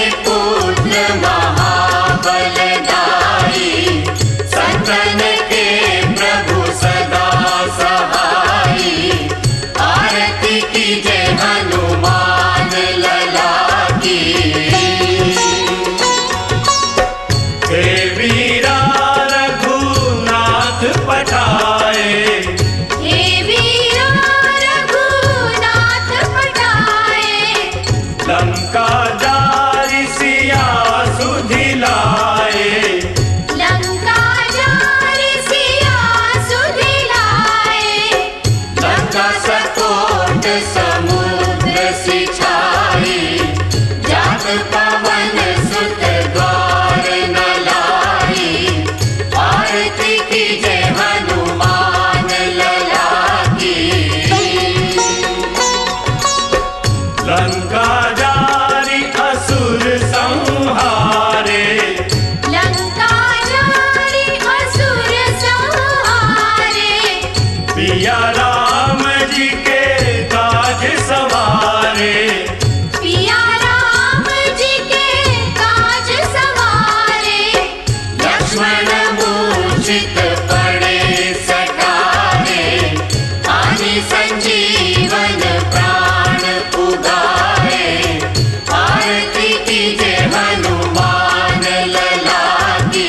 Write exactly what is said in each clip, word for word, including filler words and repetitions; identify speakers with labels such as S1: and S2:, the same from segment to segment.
S1: पुत्र महाबलदाई, संतन के प्रभु सदा सहाई। आरती कीजे हनुमान लला की। हे वीरा रघुनाथ पठाए,
S2: हे वीरा रघुनाथ पठाए।
S1: लंका जारि सिया सुधिलाए,
S2: लंका जारि सिया सुधिलाए।
S1: लंका सकोट समुद्र सिछाई, जात पवन सुत द्वार न लाई। आरती कीजे हनुमान लला की। लंका जारि असुर संहारे,
S2: लंका जारि असुर संहारे।
S1: पिया राम जी के काज सवारे,
S2: पिया राम जी के काज सवारे।
S1: लक्ष्मण मूर्छित पड़े सटारे, आनि संजीवन प्राण उगारे। आरती कीजे हनुमान लला की।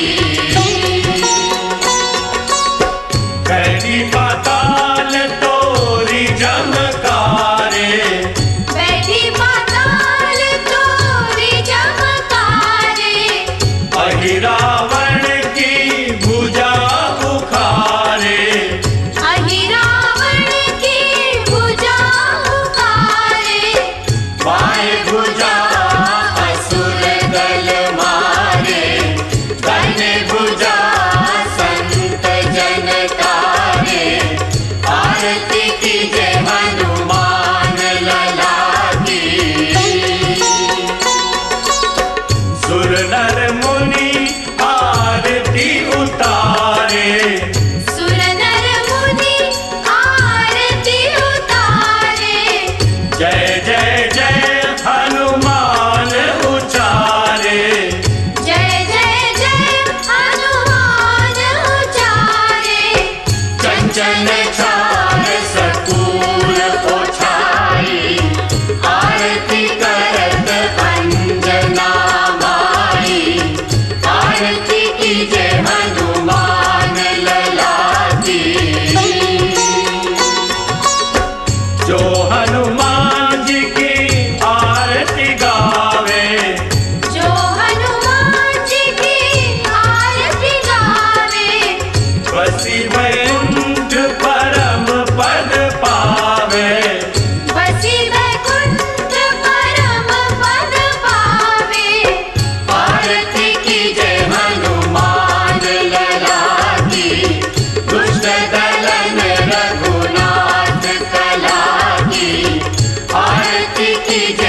S1: कैदी पाताल तोरी जमकारे,
S2: बैठी पाताल तोरी चमकारे।
S1: अहि रावण की भुजा उखारे।
S2: अहि रावण की भुजा उखारे।
S1: बाएं भुजा असुर दल मारे, दाहिने भुजा संत जन तारे। आरती कीजे हनुमान लला की। सुर नर मुनि आरती उतारे,
S2: सुर नर मुनि आरती उतारे।
S1: जय जय जय हनुमान उचारे।
S2: जय जय जय हनुमान उचारे।
S1: चंचल चार सकूल ओछाई, आरती करत अंजना माई। आरती कीजे हनुमान लला की। जो हनुमान जी की आरती गावे,
S2: जो हनुमान जी की आरती गावे।
S1: बसी वैकुंठ परम पद पावे।
S2: बसी वैकुंठ परम पद पावे।
S1: आरती कीजे हनुमान लला की। दुष्ट दलन रघुनाथ कला की। आरती कीजे